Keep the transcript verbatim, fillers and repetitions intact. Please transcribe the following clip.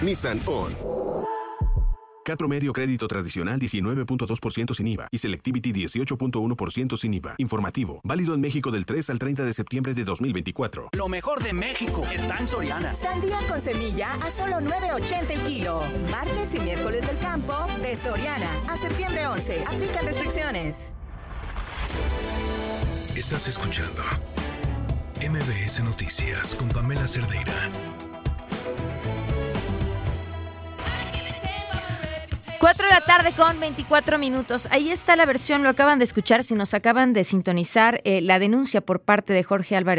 Nissan On. Cat Promedio crédito tradicional diecinueve punto dos por ciento sin I V A y Selectivity dieciocho punto uno por ciento sin I V A. Informativo. Válido en México del tres al treinta de septiembre de dos mil veinticuatro. Lo mejor de México está en Soriana. Sandía con semilla a solo nueve ochenta el kilo. Martes y miércoles del campo de Soriana. A septiembre once. Aplican restricciones. Estás escuchando M B S Noticias con Pamela Cerdeira. cuatro de la tarde con veinticuatro minutos. Ahí está la versión, lo acaban de escuchar. Si nos acaban de sintonizar, eh, la denuncia por parte de Jorge Álvarez